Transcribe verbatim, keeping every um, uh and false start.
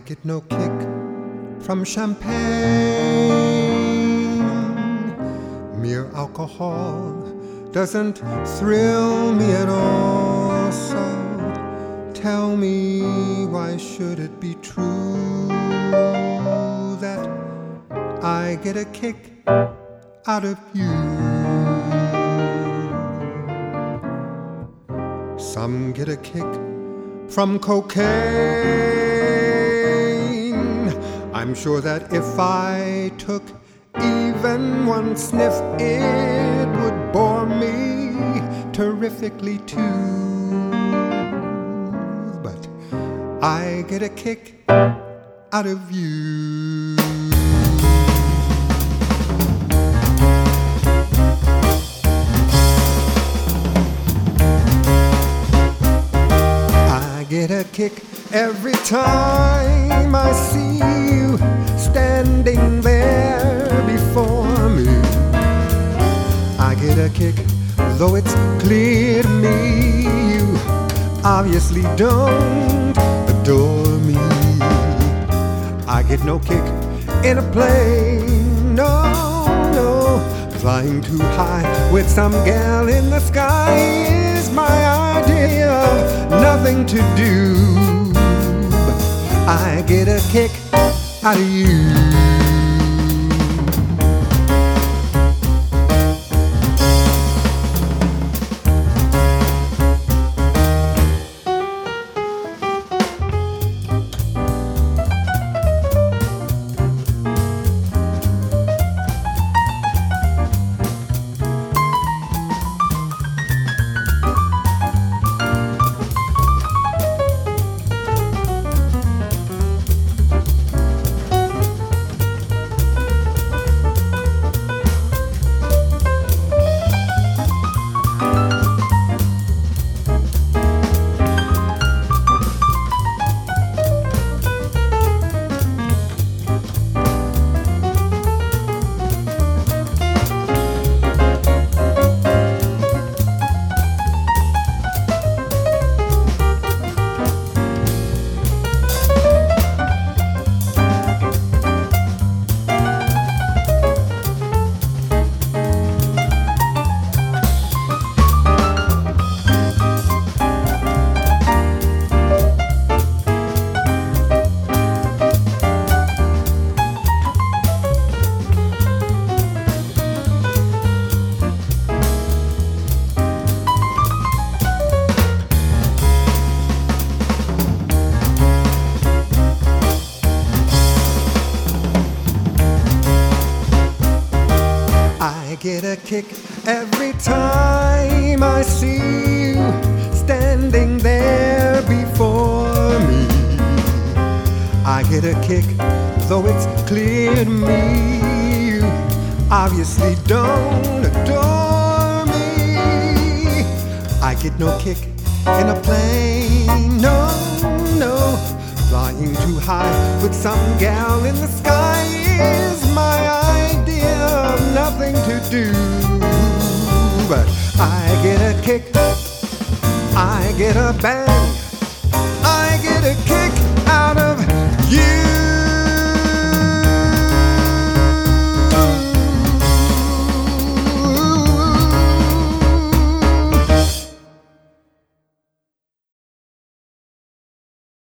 get no kick from champagne. Mere alcohol doesn't thrill me at all. So tell me, why should it be true that I get a kick out of you? Some get a kick from cocaine. I'm sure that if I took even one sniff, it would bore me terrifically too. But I get a kick out of you. I get a kick every time I see you standing there before me. I get a kick, though it's clear to me you obviously don't adore me. I get no kick in a plane, no, no. Flying too high with some gal in the sky is my idea of nothing to do. But I get a kick out of you. I get a kick every time I see you standing there before me. I get a kick, though it's clear to me you obviously don't adore me. I get no kick in a plane, no, no. Flying too high with some gal in the sky is my idea of nothing to do. But I get a kick, I get a bang